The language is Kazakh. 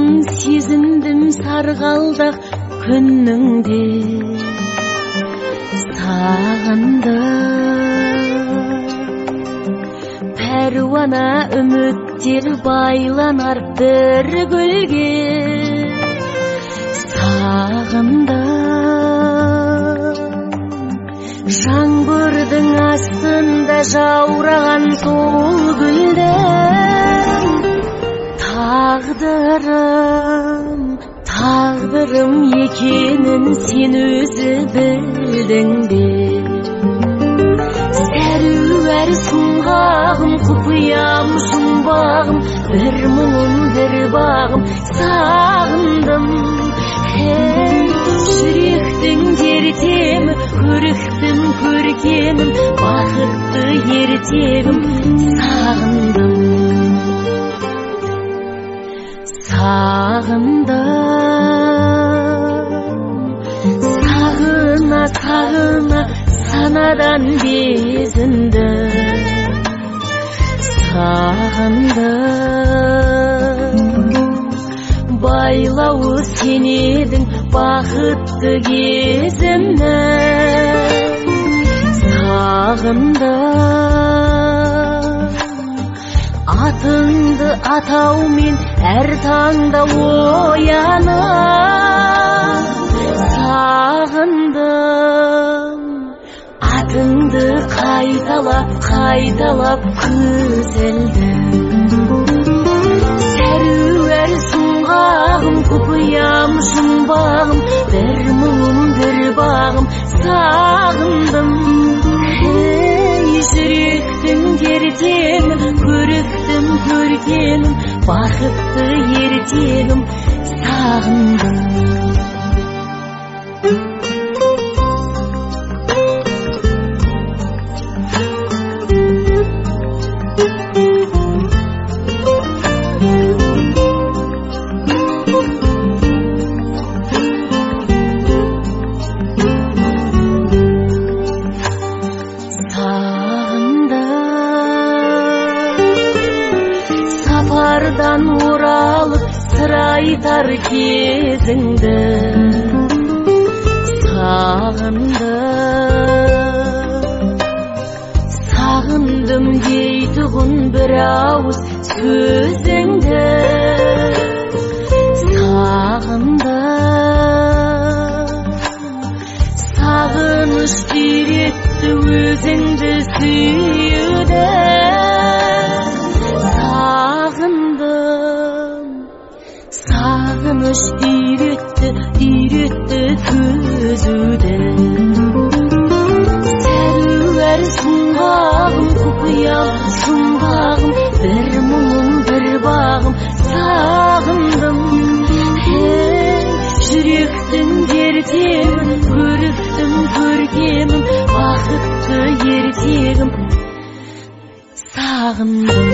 сезіндім сарғалдақ күніңде сағындым. Пәруана үміттер байланар бір гүлге сағындым. Жаңбырдың астында жаураған сол гүлдің тағдырым екенін сен өзі білдің бе? Сәруәр сұңғағым, құпиям жұмбағым, бір мұңым бір бағым сағындым. Жүректің ертемі, көріктім көркемім, бақытты ертегім сағындым. Сағына санадан безінді. Сағындым. Байлауы сен едің бақытты кезімді. Сағындым. Атыңды атаумен әр таңда оянып сағындым. Атыңды қайталап көзілдім. Сәруәр сұңғағым, құпиям жұмбағым, бір мұңым бір бағым сағындым. Жүректің ертемім, көріктім көркемім, бақытты ертегім сағындым. Сапардан оралып сыр айтар кезіңді сағындым дейтұғын бір ауыз сөзіңді сағыныш үйретті өзіңді сүюді. Сағыныш үйретті төзуді. Сәруәр сұңғағым, құпиям жұмбағым, бір мұңым бір бағым сағындым. Жүректің ертемім, көріктім көркемім, бақытты ертегім сағындым.